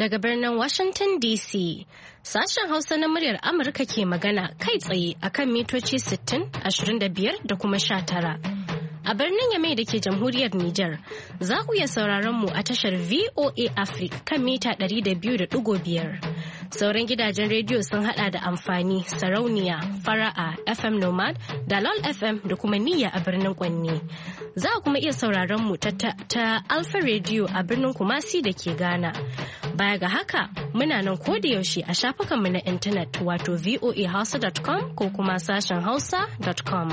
daga birnin Washington DC. Sashen Hausa na muryar Amurka ke magana kai tsaye akan mitoci 60, 25 da kuma 19. A birnin Yamai da ke jamhuriyar Nijar, za ku iya sauraron mu a tashar VOA Africa kan mita 200.5. Sauran gidajen rediyo sun hada da amfani, sarauniya, fara'a, FM Nomad, Dalol FM da kuma niyya a birnin Kwanni. Za a kuma iya sauraron mu ta Alpha Radio a birnin Kumasi da ke Ghana. Baya ga haka, muna nan yaushe a shafukanmu na intanet wato voahausa.com ko kuma sashen hausa.com.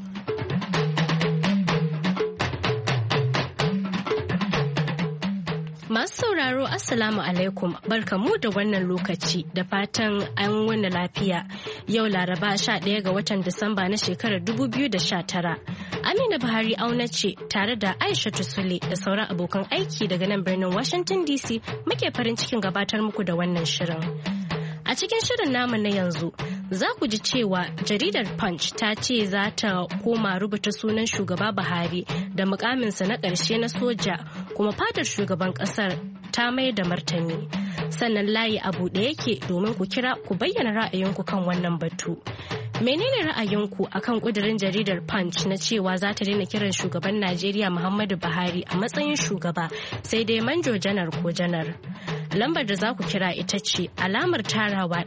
Masu sauraro Assalamu alaikum barkamu da wannan lokaci da fatan an wani lafiya yau Laraba 11 ga watan Disamba na shekarar 2019. Amina Buhari auna ce tare da Aisha Sule da sauran abokan aiki daga nan birnin Washington DC muke farin cikin gabatar muku da wannan shirin. A cikin shirin namu na yanzu za ku ji cewa jaridar Punch ta ce za ta koma rubuta sunan shugaba Buhari da mukaminsa na ƙarshe na soja kuma fadar shugaban ƙasar ta mai da martani. Sannan layi a buɗe yake domin ku kira ku bayyana ra'ayinku kan wannan batu. Menene ra'ayinku akan ƙudurin jaridar Punch na cewa za ta daina kiran shugaban Najeriya Muhammadu Buhari a matsayin shugaba sai dai manjo janar ko janar? Lambar da za ku kira ita ce alamar tarawa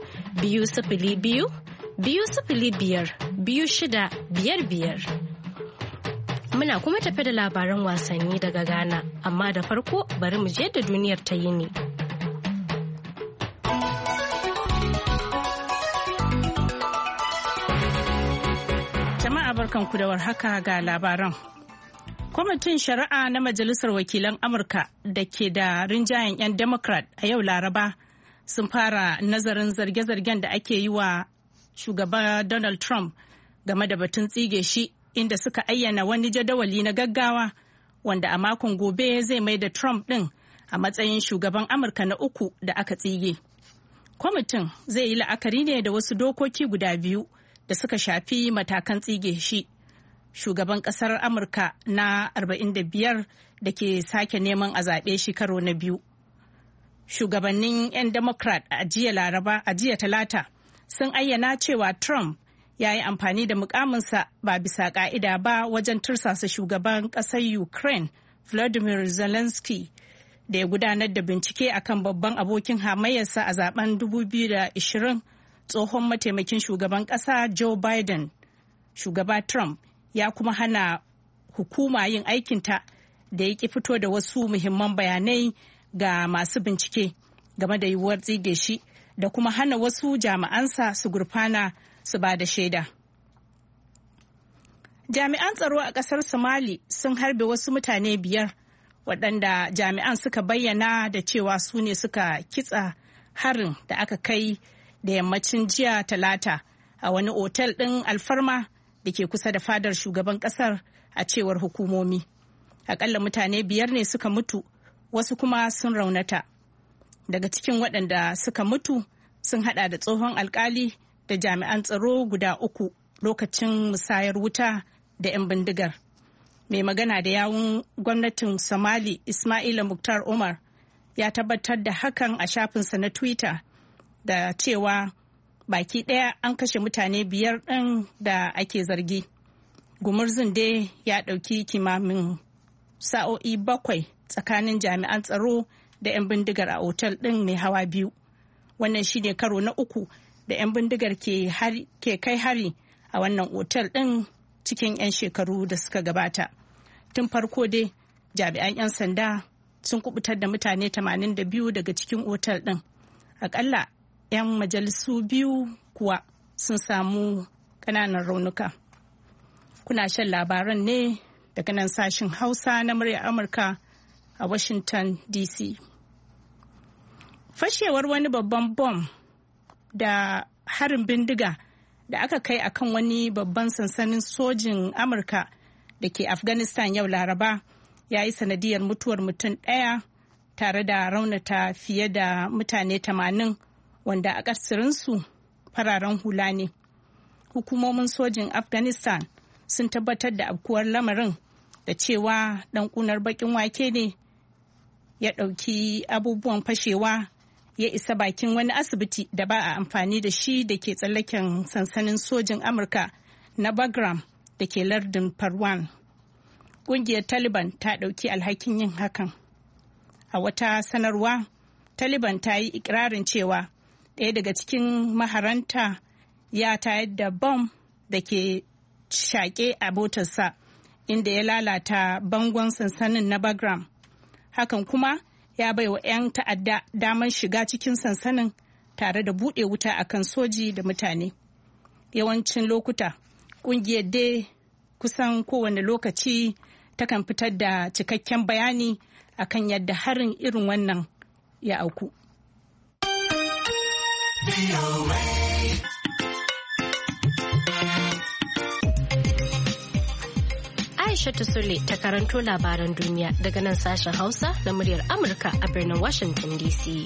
1-202-205-2655. Muna kuma tafi da labaran wasanni daga Ghana, amma da farko bari mu je da duniyar ta yini. Jama'a barkanku da warhaka ga labaran. Kwamitin Shari'a na Majalisar Wakilan Amurka da ke da rinjayen 'yan Democrat a yau Laraba sun fara nazarin zarge-zargen da ake yi wa shugaba Donald Trump game da batun tsige shi, inda suka ayyana wani jadawali na gaggawa wanda a makon gobe zai mai da Trump ɗin a matsayin shugaban Amurka na uku da aka tsige. Kwamitin zai yi la'akari ne da wasu dokoki guda biyu da suka shafi matakan tsige shi. Shugaban kasar Amurka na 45 da ke sake neman a zaɓe shi karo na biyu. Shugabannin 'yan Democrat a jiya Talata sun ayyana cewa Trump ya yi amfani da mukaminsa ba bisa ka'ida ba wajen tursasa shugaban ƙasar Ukraine Volodymyr Zelensky da ya gudanar da bincike akan babban abokin hamayyarsa a zaben 2020 tsohon mataimakin shugaban ƙasa Joe Biden. Shugaba Trump ya kuma hana hukuma yin aikinta da ya ki fito da wasu muhimman bayanai ga masu bincike game da yiwuwar tsige shi da kuma hana wasu jami'ansa su gurfana su ba da shaida. Jami'an tsaro a ƙasar Somali sun harbe wasu mutane 5 waɗanda jami'an suka bayyana da cewa su ne suka kitsa harin da aka kai da yammacin jiya Talata a wani otel ɗin alfarma da ke kusa da fadar shugaban kasar a cewar hukumomi. Akalla mutane 5 ne suka mutu, wasu kuma sun raunata. Daga cikin waɗanda suka mutu sun hada da tsohon alkali da jami'an tsaro guda 3 lokacin musayar wuta da 'yan bindigar. Mai magana da yawun gwamnatin Somali Ismaila Muktar Umar ya tabbatar da hakan a shafinsa na Twitter da cewa baki ɗaya an kashe mutane 5 ɗin da ake zargi. Gumurzun dai ya ɗauki kimamin sa'o'i 7 tsakanin jami'an tsaro da 'yan bindigar a otal ɗin mai hawa 2. Wannan shi ne karo na 3 da 'yan bindigar ke kai hari a wannan otal ɗin cikin 'yan shekaru da suka gabata. Tun farko dai jami'an 'yan sanda sun kubutar da mutane 82 daga cikin otal ɗin. Akalla 'yan majalisu 2 kuwa sun samu ƙananan raunuka. Kuna shan labaran ne daga nan sashin Hausa na muryar Amurka a Washington DC. Fashewar wani babban bom da harin bindiga da aka kai akan wani babban sansanin sojin Amurka da ke Afghanistan yau Laraba ya yi sanadiyar mutuwar mutum 1 tare da raunata fiye da mutane 80 wanda akasarinsu fararen hula ne. Hukumomin sojin Afghanistan sun tabbatar da afkuwar lamarin da cewa dan kunar bakin wake ne ya ɗauki abubuwan fashewa ya isa bakin wani asibiti da ba a amfani da shi da ke tsallaken sansanin sojin Amurka na Bagram da ke lardin Parwan. Ƙungiyar Taliban ta ɗauki alhakin yin hakan. A wata sanarwa, Taliban ta yi ikirarin cewa ɗaya daga cikin maharanta ya tayar da bom da ke shaƙe a motarsa inda ya lalata bangon sansanin na Bagram. Hakan kuma ya bai wa 'yan ta'adda damar shiga cikin sansanin tare da buɗe wuta akan soji da mutane. Yawancin lokuta, ƙungiyar dai kusan kowane lokaci takan fitar da cikakken bayani akan yadda harin irin wannan ya auku. Aisha Sule ta karanto labaran duniya daga nan sashen Hausa na muryar Amurka a birnin Washington DC.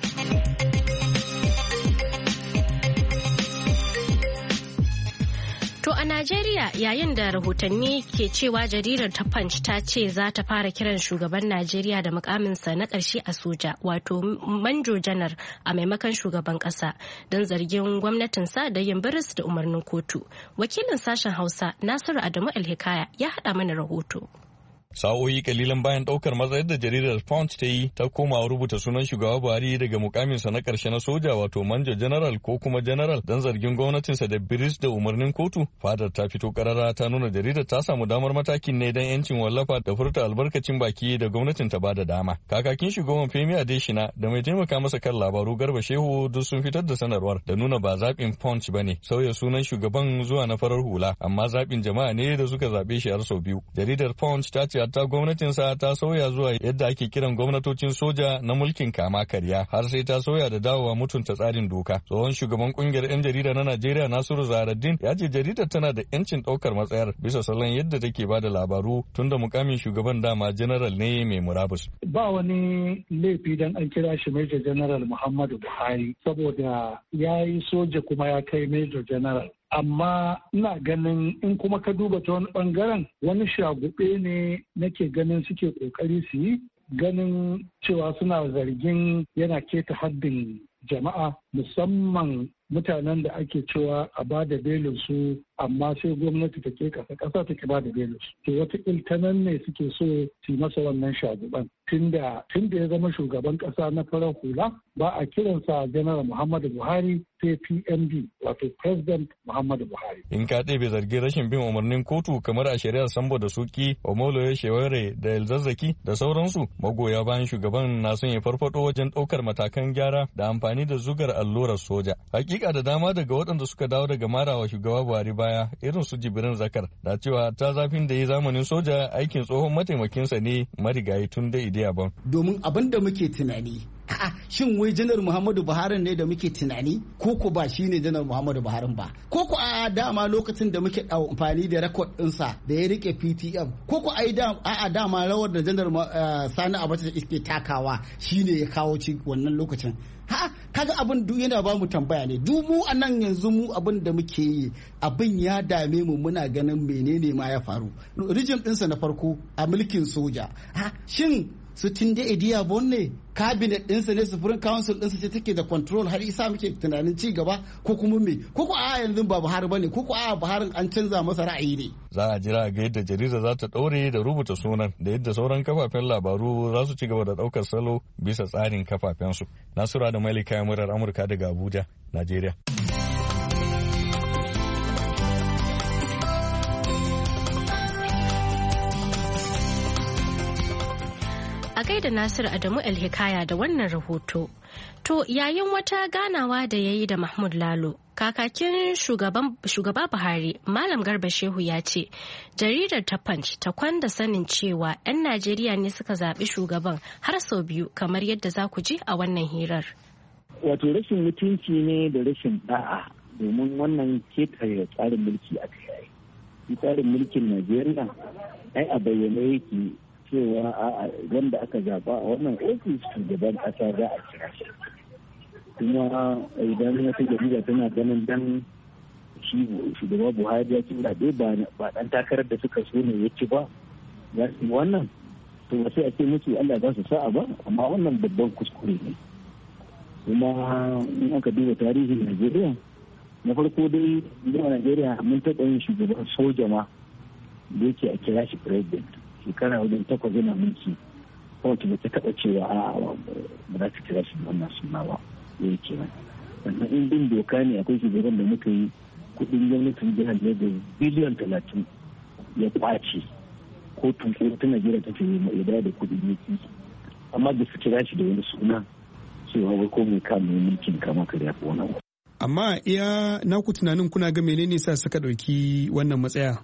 To a Najeriya, yayin da rahotanni ke cewa jaridar ta Punch ta ce za ta fara kiran shugaban Najeriya da mukaminsa na ƙarshe a soja, wato manjo janar a maimakon shugaban ƙasa, don zargin gwamnatinsa da yin biris da umarnin kotu. Wakilin sashen Hausa Nasiru Adamu Alhikaya ya haɗa mana rahoto. Sa'o'i kalilan bayan daukar matsayar da jaridar Punch ta yi ta komawa rubuta sunan shugaba Buhari daga mukaminsa na karshe na soja wato Manjo General ko kuma General don zargin gwamnatinsa da biris da umarnin kotu. Fadar ta fito karara ta nuna jaridar ta samu damar matakin ne don yancin wallafa da furta albarkacin baki da gwamnatin ta bada dama. Kakakin shugaban Femi Adesina da mai taimaka masa kan labaru Garba Shehu duk sun fitar da sanarwar da nuna ba zaɓin Punch ba ne sauya sunan shugaban zuwa na farar hula amma zaɓin jama'a ne da suka zaɓe shi har sau biyu. Jaridar Punch ta ce ta gwamnatinsa ta sauya zuwa yadda ake kiran gwamnatocin soja na mulkin kama karya har sai ta sauya da dawowa mutunta tsarin doka. Tsohon shugaban kungiyar 'yan jarida na Najeriya Nasiru Zaharaddin ya ce jaridar tana da 'yancin ɗaukar matsayar bisa salon yadda take ba da labaru tunda mukamin shugaban dama general ne mai murabus. Ba wani laifi dan an kira shi Major General Muhammadu Buhari saboda ya yi soja kuma ya kai Major General. Amma ina ganin in kuma ka duba ta wani bangaren wani shagube ne nake ganin suke kokari su yi ganin cewa suna zargin yana keta haddin jama'a musamman mutanen da ake cewa a ba da belin su amma sai gwamnati ta ke kasa ta ke ba da belin su. To wata ta nan ne suke so su yi masa wannan shaguban. Tunda ya zama shugaban kasa na farar hula ba a kiransa Janar Muhammadu Buhari sai PMD wato President Muhammadu Buhari. In ka ɗebe zargin rashin bin umarnin kotu kamar a shari'ar Sambo da Suki, Omoloye Shewere da Elzazzaki da sauransu magoya bayan shugaban na son ya farfado wajen ɗaukar matakan gyara da amfani da zugar allurar soja. Hakika da dama daga waɗanda suka dawo daga marawa shugaba Buhari baya irin su Jibrin Zakar da cewa ta zafin da ya zamanin soja aikin tsohon mataimakinsa ne marigayi tun da Idiyabon. Domin abin da muke tunani shin wai janar Muhammadu Buhari ne da muke tunani ko ba shi ne janar Muhammadu Buhari ba ko a dama lokacin da muke amfani da rekod ɗinsa da ya rike PTF ko a dama rawar da janar Sani Abacha ke takawa shine ya kawo ci wannan lokacin. Kaga abin duk yana ba mu tambaya ne duk mu a nan yanzu mu abin da muke yi abin ya dame mu muna ganin menene ma ya faru. Rijim ɗinsa na farko a mulkin soja shin su Tunde Idiyabon ne cabinet ɗinsa ne sufurin council ɗinsa ce take da control har isa muke tunanin ci gaba ko kuma me ko a yanzu ba Buhari bane ko a Buhari an canza masa ra'ayi ne. Za a jira ga yadda jarida za ta ɗaure da rubuta sunan da yadda sauran kafafen labaru za su ci gaba da ɗaukar salo bisa tsarin kafafensu. Nasura da Malika murar Amurka daga Abuja, Najeriya. A gaida Nasiru Adamu Alhikaya da wannan rahoto. To yayin wata ganawa da ya yi da Mahmud Lalo, kakakin shugaba Buhari, Malam Garba Shehu ya ce, jaridar ta Punch ta kwanda sanin cewa 'yan Najeriya ne suka zaɓi shugaban har sau biyu kamar yadda za ku ji a wannan hirar. Wato rashin mutunci ne da rashin da'a domin wannan ketare tsarin mulki a kai. Tsarin mulkin Najeriya ai a bayyane yake cewa wanda aka zaba a wannan ofis shugaban kasa za a kira shi kuma idan wata jarida tana ganin dan shi shugaba Buhari ya ci zaɓe ba dan takarar da suka so ne ya ci ba za su yi wannan to ba sai a ce musu Allah ba su sa'a ba, amma wannan babban kuskure ne. Kuma in aka duba tarihin Najeriya, na farko dai zuwa Najeriya mun taɓa yin shugaban soja ma da yake a kira shi president shekara wajen 8 yana mulki, wata ba ta taɓa cewa a ba za ta kira shi wannan suna ba da yake nan. Sannan in bin doka ne akwai shugaban da muka yi kuɗin gwamnatin jihar da biliyan 30 ya kwace, kotun ta Najeriya ta ce mai da kuɗi ne, amma da su kira shi da wani suna cewa wai ko mai kama mulkin kama karya ko wani. Amma iya naku tunanin kuna ga menene sa suka ɗauki wannan matsaya?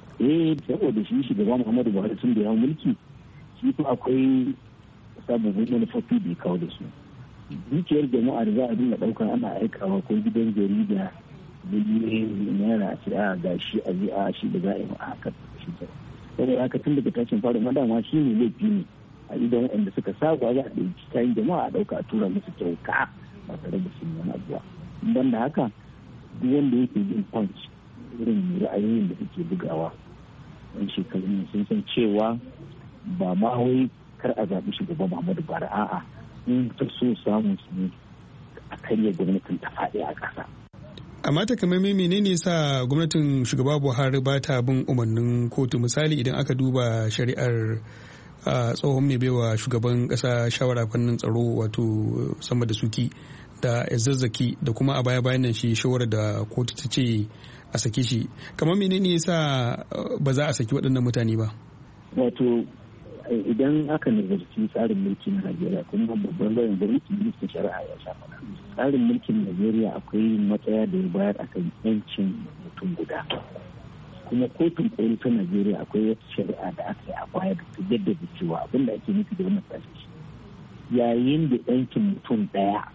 Saboda shi shugaban Muhammadu Buhari tun da ya mulki, shi fa akwai sababbin manufofi da ya kawo da su. Dukiyar jama'a da za a dinga ɗauka ana aikawa ko gidan jarida biliyoyin naira a ce a ga shi a ji a shi da za a yi a haka shi ta. Saboda haka tun daga tashin fara madama shi ne laifi ne a idan waɗanda suka saba za a ɗauki kayan jama'a a ɗauka a tura musu kyauta ba tare da sun wani abuwa. Ban da haka duk wanda yake yin punch irin ra'ayoyin da suke bugawa yan shekarun sun san cewa ba ma wai kar a zaɓi shugaban Muhammadu Buhari, a'a in ta so samun su ne a karya gwamnatin ta faɗi a ƙasa. Amma takamaimai menene sa gwamnatin shugaba Buhari ba ta bin umarnin kotu? Misali idan aka duba shari'ar tsohon mai baiwa shugaban ƙasa shawara fannin tsaro wato sama da suki da zazzaki da kuma a baya bayan nan shi shawarar da kotu ta ce a sake shi, kamar menene yasa ba za a saki waɗannan mutane ba? Wato idan aka nazarci tsarin mulki na Najeriya, kuma babban lauyan gwamnati ministan shari'a ya sha faɗa, tsarin mulkin Najeriya akwai matsaya da ya bayar akan yancin mutum guda, kuma kotun koli ta Najeriya akwai wata shari'a da aka yi a baya da ta jaddada cewa abin da ake nufi da wannan sashi yayin da yancin mutum ɗaya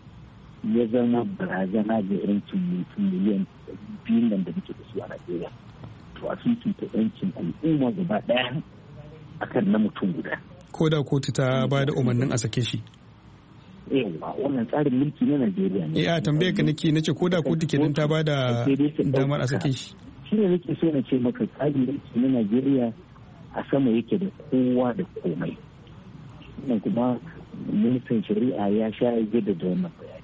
ya zama barazana ga yancin mutum miliyan 2 nan da muke da su a Najeriya, to a fifita yancin al'umma gaba ɗaya akan na mutum guda. Ko da kotu ta ba da umarnin a sake shi? Yawa, wannan tsarin mulki na Najeriya ne. A tambayar ka nake nace ko da kotu kenan ta ba da damar a sake shi? Shi ne nake so na ce maka tsarin mulki na Najeriya a sama yake da kowa da komai. Wannan kuma ministan shari'a ya sha yadda da wannan bayani.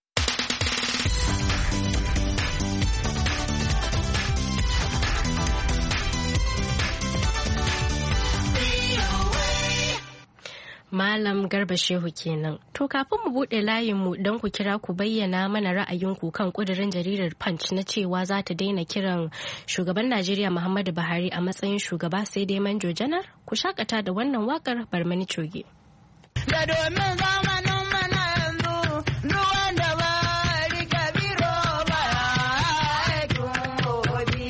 Malam Garba Shehu kenan. To kafin mu buɗe layinmu don ku kira ku bayyana mana ra'ayinku kan ƙudurin jaridar Punch na cewa za ta daina kiran shugaban Najeriya Muhammadu Buhari a matsayin shugaba sai dai manjo janar, ku shakata da wannan waƙar Barmani Coge. Da domin zamanin mana yanzu duk wanda ba rike biro ba aikin gobe.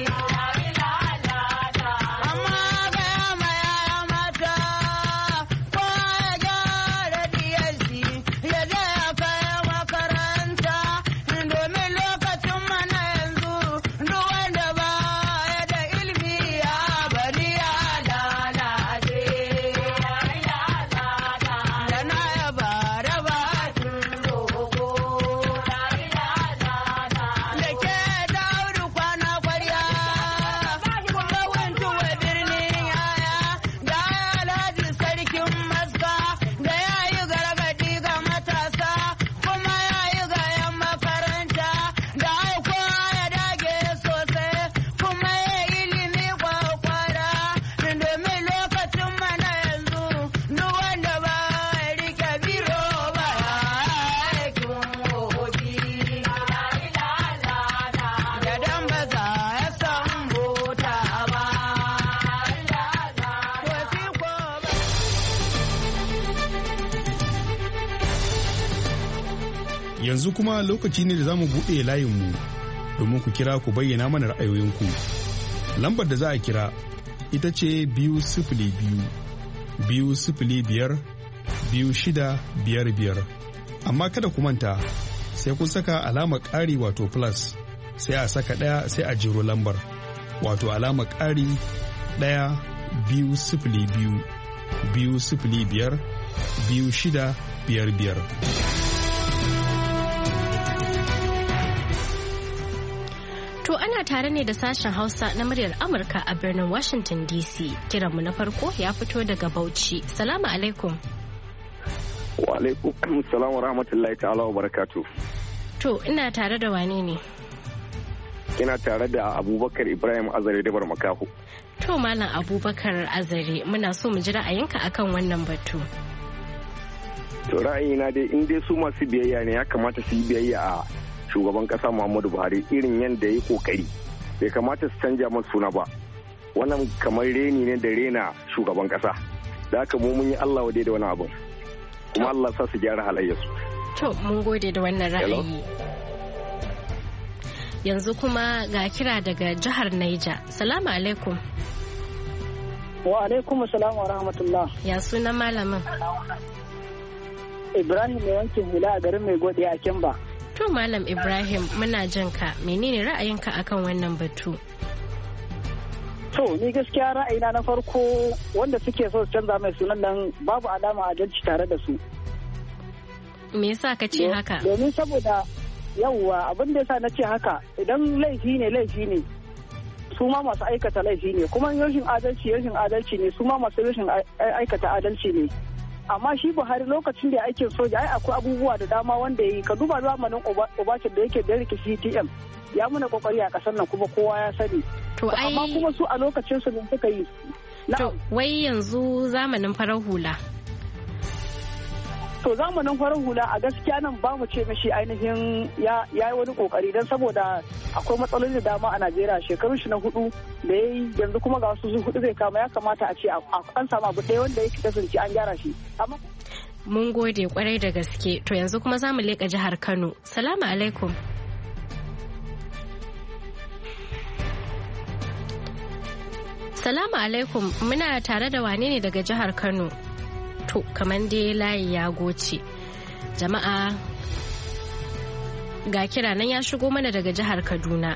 Amma ga maya mata ko ya gyara diyarsi ya je ya kai makaranta domin lokacin mana yanzu duk wanda ba ya da ilimi ya bari ya lalace. Yanzu kuma lokaci ne da za mu buɗe layinmu domin ku kira ku bayyana mana ra'ayoyinku. Lambar da za a kira ita ce 202-205-2655. Amma kada ku manta sai kun saka alamar ƙari wato plus sai a saka ɗaya sai a jero lambar wato alamar ƙari 1-2-0-5-2-5-2655. To ana ana tare ne da sashen Hausa na muryar Amurka a birnin Washington DC. Kiranmu na farko ya fito daga Bauchi. Salamu alaikum. Wa alaikum salam wa rahmatullahi ta'ala wa barakatuh. To, ina tare da wane ne? Ina tare da Abubakar Ibrahim Azare da Makaho. To, Malam Abubakar Azare, muna so mu ji ra'ayinka akan wannan batu. To, ra'ayina dai in dai su masu biyayya ne ya kamata su yi biyayya a shugaban kasa Muhammadu Buhari irin yadda ya yi kokari. Bai kamata su canja masa suna ba. Wannan kamar reni ne da rena shugaban kasa. Da haka mu mun yi Allah wade da wani abu. Kuma Allah sa su gyara halayyarsu. To, mun gode da wannan ra'ayi. Yanzu kuma ga kira daga jihar Niger. Salamu alaikum. Wa alaikum salam wa rahmatullah. Ya sunan malamin? Ibrahim mai wankin hula a garin mai gode a Kimba. To Malam Ibrahim muna jin ka. Menene ra'ayinka akan wannan batu? To ni gaskiya ra'ayina na farko wanda suke so su canza mai sunan nan babu alama adalci tare da su. Me yasa ka ce haka? Domin saboda yawwa abin da yasa na ce haka idan laifi ne su ma masu aikata laifi ne kuma rashin adalci ne su ma masu rashin aikata adalci ne. Amma shi Buhari lokacin da ya aikin soja ai akwai abubuwa da dama wanda ya yi ka duba zamanin Obacha da yake da rike CTM ya muna kokari a kasar nan kuma kowa ya sani. To amma kuma su a lokacin su ne suka yi. To wai yanzu zamanin farar hula. To zamanin farar hula a gaskiya nan ba mu ce mishi ainihin ya yi wani kokari don saboda akwai matsaloli da dama a Najeriya shekarun shi na 4 da ya yi yanzu kuma ga wasu 4 zai kama ya kamata a ce an samu abu ɗaya wanda yake kasance an gyara shi. Mun gode kwarai da gaske to yanzu kuma za mu leƙa jihar Kano. Salamu alaikum. Salamu alaikum muna tare da wane ne daga jihar Kano? To kamar dai layi ya goce. Jama'a ga kira nan ya shigo mana daga jihar Kaduna.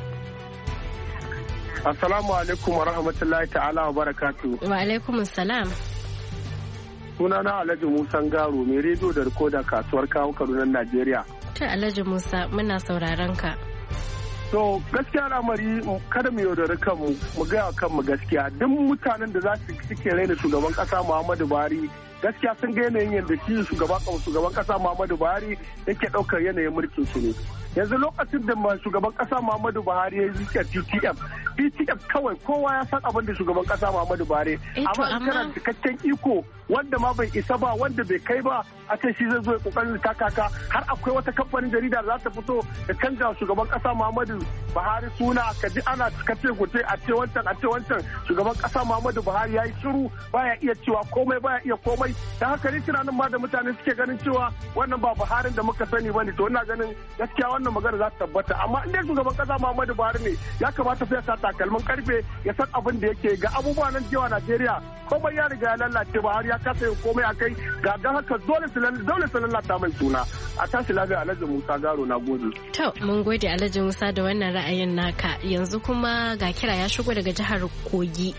Assalamu alaikum wa rahmatullahi ta'ala wa barakatu. Wa alaikum salam. Sunana Alhaji Musa Garo mai rediyo da rikoda kasuwar kawo Kaduna Najeriya. Ta Alhaji Musa muna sauraron ka. To gaskiya al'amari kada mu yaudari kanmu mu gaya kanmu gaskiya duk mutanen da za su suke raina shugaban kasa Muhammadu Buhari gaskiya sun ga yanayin yadda shi shugaban kasa Muhammadu Buhari yake ɗaukar yanayin mulkin su ne. Yanzu lokacin da shugaban kasa Muhammadu Buhari ya yi PTF kawai kowa ya san abin da shugaban kasa Muhammadu Buhari amma kana cikakken iko wanda ma bai isa ba wanda bai kai ba a ce shi zai zo ya kokarin takaka har akwai wata kamfanin jarida za ta fito da canza shugaban kasa Muhammadu Buhari suna ka ji ana kace gote a ce wancan shugaban kasa Muhammadu Buhari ya yi shiru baya iya cewa komai baya iya komai da haka ne tunanin ma da mutane suke ganin cewa wannan ba Buharin da muka sani bane to ina ganin gaskiya wannan magana za ta tabbata amma in dai shugaban kasa Muhammadu Buhari ne ya kamata sai ya sa takalmin karfe ya san abin da yake ga abubuwa nan jewa Najeriya komai ya riga ya lalace Buhari ya kasa yin komai akai ga dan haka dole su lalata mai suna a tashi lafiya Alhaji Musa Garo na gode. To mun gode Alhaji Musa da wannan ra'ayin naka yanzu kuma ga kira ya shigo daga jihar Kogi.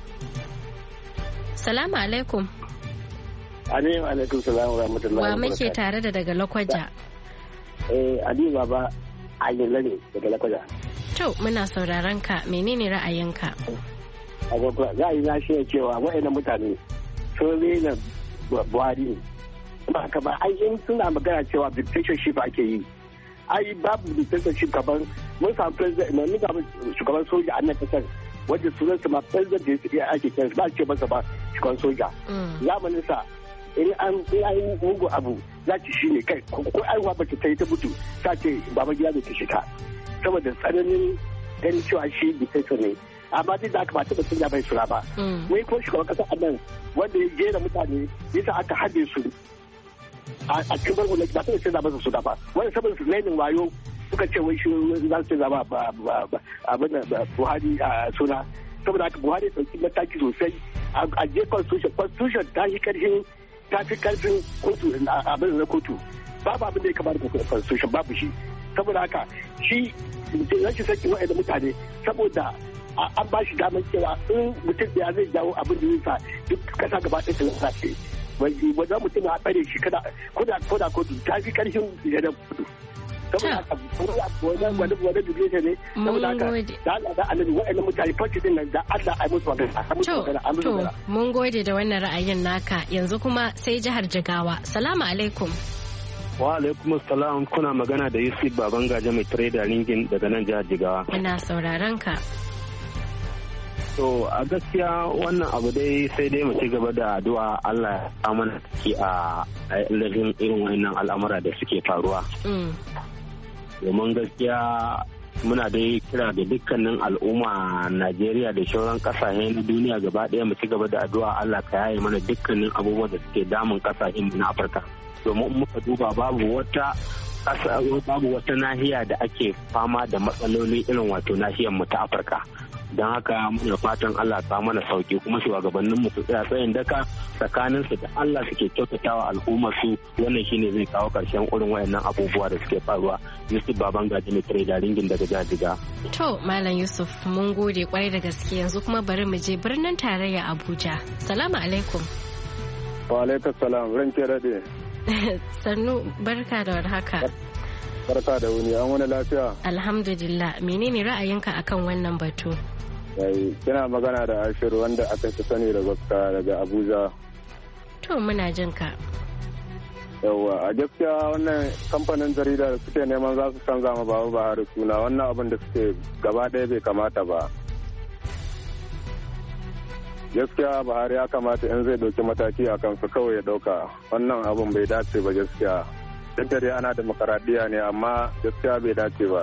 Salamu alaikum. Alaikum salam wa rahmatullahi wa barakatuh. Wa muke tare da daga Lakwaja? Ali Baba Ayyala ne daga Lakwaja. To muna sauraron ka menene ra'ayinka? Ra'ayi na shi cewa waɗannan mutane sun rena Buhari ne. Ba haka ba ai in suna magana cewa dictatorship ake yi. Ai babu dictatorship kaman mun samu president mun samu shugaban soja a nan kasar wanda sunan sa ma president da ake kiransa ba ce masa ba shugaban soja. Zamanin sa in an yi mugu abu za ki shi ne kai ko aiwa ba ta yi ta mutu ta ce baba gida da ta shiga saboda tsananin ganin cewa shi dictator ne amma duk da aka ba taɓa sun bai sura ba wai ko shugaban kasa a nan wanda ya jera mutane yasa aka haɗe su a cikin barko na ba taɓa sun masa suna ba wani saboda su lainin wayo suka ce wai shi za su zama abin da Buhari suna saboda haka Buhari ya ɗauki mataki sosai a je constitution ta yi ƙarfin ta fi karfin kotu abin na kotu babu abin da ya kamata da constitution babu shi saboda haka shi rashin sakin wa'anda mutane saboda an ba shi damar cewa in mutum da zai jawo abin da zai sa duk kasa gaba ɗaya ta lalace wanda mutum a tsare shi koda kotu ta fi karfin da kotu saboda haka wani dubbe ne saboda haka da Allah da annabi wa'annan mutane farki din nan da Allah ai musu magana to mun gode da wannan ra'ayin naka yanzu kuma sai jihar Jigawa. Salamu alaikum. Wa alaikum assalam, kuna magana da Yusuf Babangaje mai trader ringin daga nan jihar Jigawa. Ina sauraron ka. To a gaskiya wannan abu dai sai dai mu ci gaba da addu'a Allah ya mana ki a irin wannan al'amura da suke faruwa. Domin gaskiya muna dai kira da dukkanin al'umma Najeriya da sauran kasashe na duniya gaba ɗaya mu ci gaba da addu'a Allah ka yaye mana dukkanin abubuwan da suke damun kasashen na Afirka. Domin muka duba babu wata nahiya da ake fama da matsaloli irin wato nahiyar mu ta Afirka. Don haka muna fatan Allah ta mana sauki kuma shugabannin mu su tsaya tsayin daka tsakanin su da Allah suke kyautatawa al'ummar su, wannan shine zai kawo karshen irin wayannan abubuwa da suke faruwa. Yusuf Babangaje ne tare da ringin daga Jajiga. To Malam Yusuf mun gode kwarai da gaske, yanzu kuma bari mu je birnin tarayya Abuja. Salamu alaikum. Wa alaikum salam, ranke rade. Sannu, barka da warhaka. Barka da wuni, an wani lafiya? Alhamdulillah, menene ra'ayinka akan wannan batu? Kina magana da Ashiru wanda aka fi sani da Gwabta daga Abuja. To muna jin ka. Yawwa, a gaskiya wannan kamfanin jarida da suke neman za su canza ma Baba Buhari suna, wannan abin da suke gaba ɗaya bai kamata ba. Gaskiya Buhari ya kamata in zai ɗauki mataki a kansu kawai ya ɗauka, wannan abin bai dace ba gaskiya. Duk dare ana demokaradiyya ne amma gaskiya bai dace ba.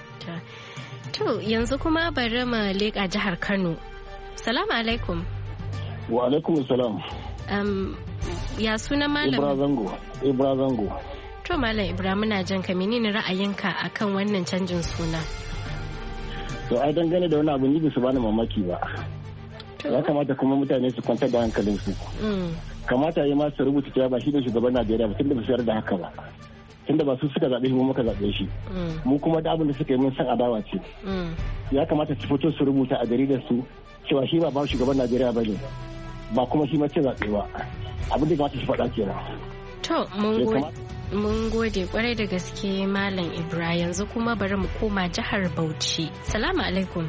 To yanzu kuma bari mu leƙa jihar Kano. Salamu alaikum. Wa alaikum salam. Ya suna malam? Ibra Zango. To malam Ibra, muna jan ka, menene ra'ayinka akan wannan canjin suna? To ai dangane da wani abu ni bisu bani mamaki ba. Ya kamata kuma mutane su kwantar da hankalinsu. Kamata yi ma su rubuta cewa ba shi ne shugaban Najeriya ba, tunda ba su yarda haka ba. Tunda ba su suka zaɓe shi, mu muka zaɓe shi. Mu kuma da abin da suka yi mun san adawa ce. Ya kamata su fito su rubuta a jaridar su cewa shi ba shugaban Najeriya ba ne, ba kuma shi mace zaɓe ba. Abin da kamata su faɗa kenan. To mun gode kwarai da gaske Malam Ibra, yanzu kuma bari mu koma jihar Bauchi. Salamu alaikum.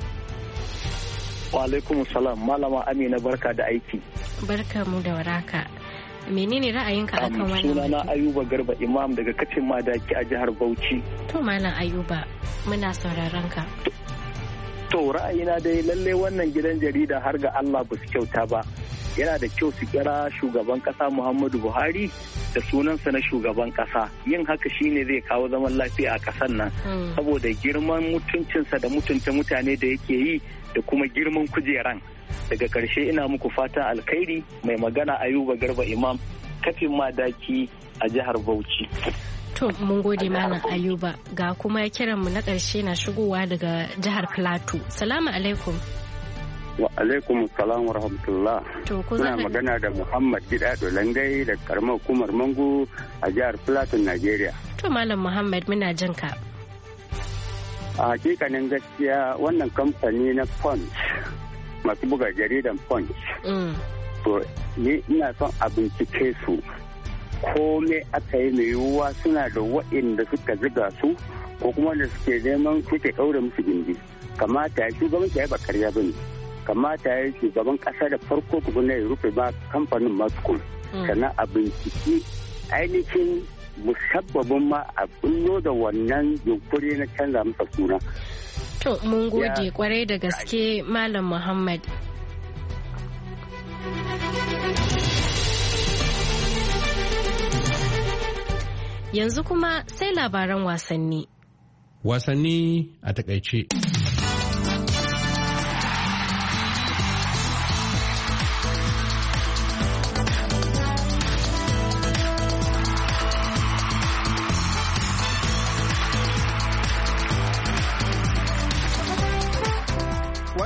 Wa alaikum salam, Malama Amina, barka da aiki. Barka mu da waraka. Menene ra'ayinka akan wannan? Sunana Ayuba Garba Imam daga Kacin Madaki a jihar Bauchi. To Malam Ayuba, muna sauraron ka. To ra'ayina dai lalle wannan gidan jarida har ga Allah ba su kyauta ba. Yana da kyau su kira shugaban kasa Muhammadu Buhari da sunansa na shugaban kasa. Yin haka shine zai kawo zaman lafiya a kasan nan. Saboda girman mutuncinsa da mutunta mutane da yake yi da kuma girman kujeran. Daga ƙarshe ina muku fatan alkhairi, mai magana Ayuba Garba Imam, Kafin Madaki a jihar Bauchi. To mun gode Malam Ayuba, ga kuma kiranmu na ƙarshe na shigowa daga jihar Plateau. Salamu alaikum. Wa alaikum salam wa rahmatullah. Muna magana da Muhammad Gidado Langai da karamar hukumar Mangu a jihar Plateau, Najeriya. To Malam Muhammad, muna jin ka. A hakikanin gaskiya wannan kamfani na Punch, masu buga jaridan Punch, to ni ina son a bincike su. Kome aka yi mai yiwuwa suna da waɗanda suka ziga su ko kuma da suke neman suke ɗaure musu gindi. Kamata ya shugabanci ya ba karya ba ne. Kamata ya shugaban ƙasa da farko kuma ya rufe ba kamfanin Mascom. Sannan a binciki ainihin musabbabin ma a bullo da wannan yunkuri na canza masa suna. To mun gode kwarai da gaske Malam Muhammad. Yanzu kuma sai labaran wasanni. Wasanni a takaice.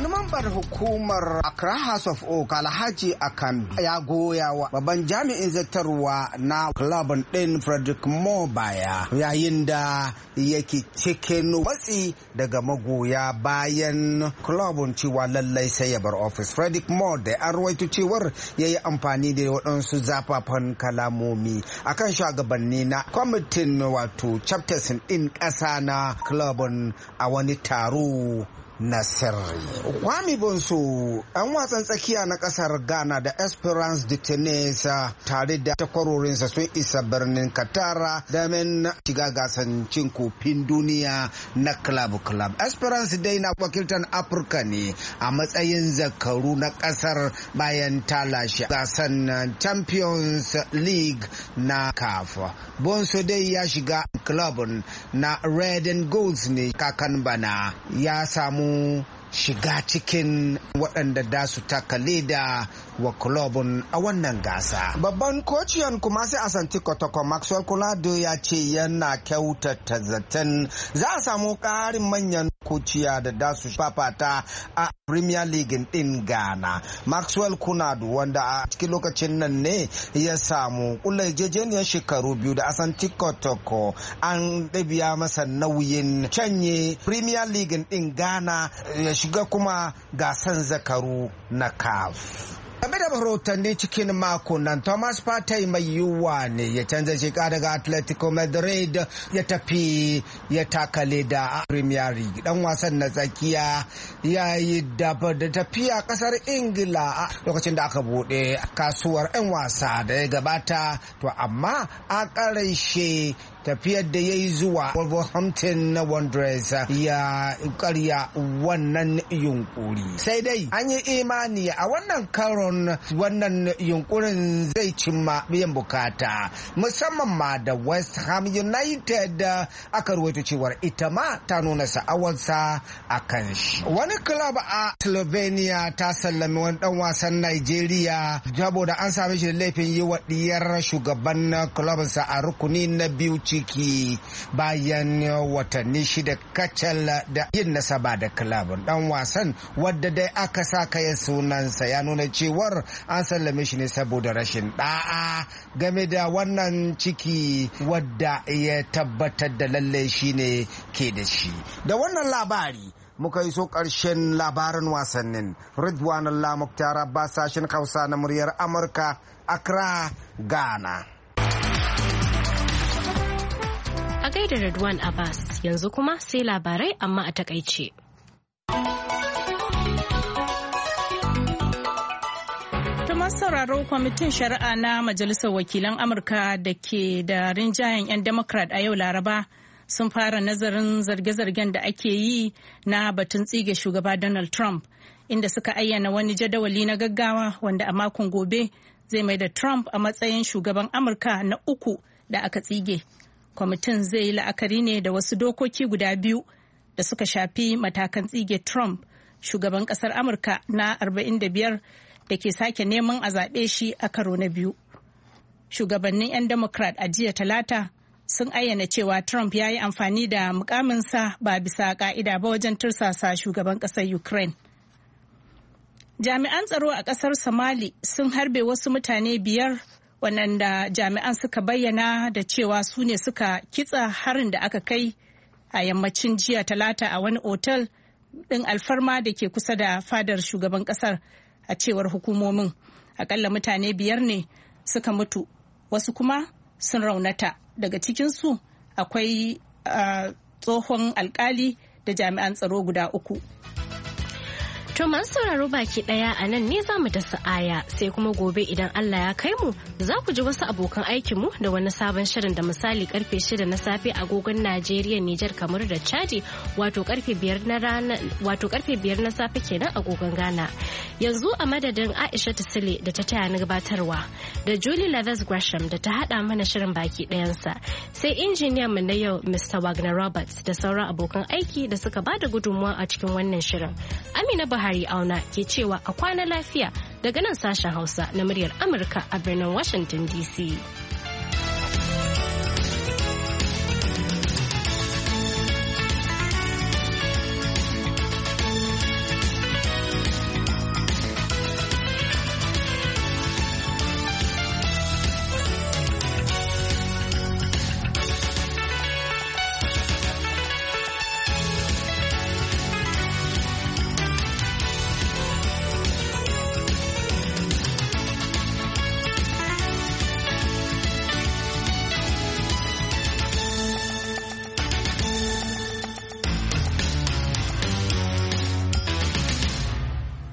Wani mambar hukumar Accra House of Oak Alhaji Akambi ya goya wa babban jami'in zartarwa na club din Frederick Moore baya yayin da yake cikin watsi daga magoya bayan club cewa lallai sai ya bar office. Frederick Moore da an rawaito cewar ya yi amfani da waɗansu zafafan kalamomi akan shugabanni na kwamitin wato chapters ɗin ƙasa na club a wani taro na sirri. Kwame Bonso, an wasan tsakiya na kasar Ghana da Esperance de Tunis tare da takwarorinsa sun isa birnin Qatar domin shiga gasan cin kofin duniya na club. Esperance dai na wakiltar Afirka ne a matsayin zakaru na kasar bayan ta lashe gasan Champions League na CAF. Bonso dai ya shiga club na Red and Golds ne kakan bana, ya samu shiga cikin waɗanda da su taka leda wa kulobin a wannan gasa. Babban kociyan kuma sai Asante Kotoko Maxwell Konado ya ce yana kyautata zaton za a samu ƙarin manyan kociya da da su fafata a Premier League ɗin Ghana. Maxwell Konado wanda a cikin lokacin nan ne ya samu jejeniyar shekaru 2 da Asante Kotoko, an ɗabiya masa nauyin canye Premier League ɗin Ghana ya shiga kuma gasan zakaru na CAF. Game da rahotanni cikin mako nan, Thomas Partey mai yiwuwa ne ya canza shiga daga Atletico Madrid ya tafi ya takale da Premier League. Dan wasan na tsakiya ya yi daba da tafiya kasar Ingila a lokacin da aka bude kasuwar 'yan wasa da ya gabata, to amma a ƙarshe tafiyar da ya yi zuwa Wolverhampton Wanderers ya karya wannan yunkuri. Sai dai an yi imani a wannan karon wannan yunkurin zai cimma biyan bukata, musamman ma da West Ham United aka ruwaito cewar ita ma ta nuna sa'awarsa a kan shi. Wani club a Slovenia ta sallami wani dan wasan Nigeria saboda an same shi da laifin yi wa diyar shugaban clubinsa a rukuni na biyu ciki bayan watanni 6 kacal da yin nasaba da club. Dan wasan wadda dai aka sa kayan sunansa ya nuna cewar an sallame shi ne saboda rashin da'a game da wannan ciki wadda ya tabbatar da lalle shi ne ke da shi. Da wannan labari muka iso ƙarshen labarin wasannin. Ridwan Allah Muktar Abbas, sashen Hausa na muryar Amurka, Accra, Ghana. A gaida Ridwan Abbas, yanzu kuma sai labarai amma a takaice. Masu sauraro, kwamitin shari'a na Majalisar Wakilan Amurka da ke da rinjayen 'yan Democrat a yau Laraba sun fara nazarin zarge-zargen da ake yi na batun tsige shugaba Donald Trump, inda suka ayyana wani jadawali na gaggawa wanda a makon gobe zai mai da Trump a matsayin shugaban Amurka na 3 da aka tsige. Kwamitin zai yi la'akari ne da wasu dokoki guda 2 da suka shafi matakan tsige Trump, shugaban ƙasar Amurka na 45 da ke sake neman a zaɓe shi a karo na 2. Shugabannin 'yan Democrat a jiya Talata sun ayyana cewa Trump ya yi amfani da mukaminsa ba bisa ka'ida ba wajen tursasa shugaban ƙasar Ukraine. Jami'an tsaro a ƙasar Somali sun harbe wasu mutane 5 waɗanda jami'an suka bayyana da cewa su ne suka kitsa harin da aka kai a yammacin jiya Talata a wani otal ɗin alfarma da ke kusa da fadar shugaban ƙasar. A cewar hukumomin, akalla mutane 5 ne suka mutu, wasu kuma sun raunata. Daga cikinsu akwai tsohon alkali da jami'an tsaro guda 3. To masu sauraro baki daya a nan ne za mu da sa'aya, sai kuma gobe idan Allah ya kai mu za ku ji wasu abokan aikinmu da wani sabon shirin da misali karfe 6 na safe agogon Najeriya, Nijar, kamar da Chadi, wato karfe 5 na safe kenan agogon Ghana. Yanzu a madadin Aisha Tisile da ta taya ni gabatarwa da Julie Lathers Gresham da ta hada mana shirin baki dayansa, sai injiniyan mu na yau Mr. Wagner Roberts da sauran abokan aiki da suka bada gudunmuwa a cikin wannan shirin. Amina Buhari Auna ke cewa a kwana lafiya daga nan sashen Hausa na muryar Amurka a birnin Washington DC.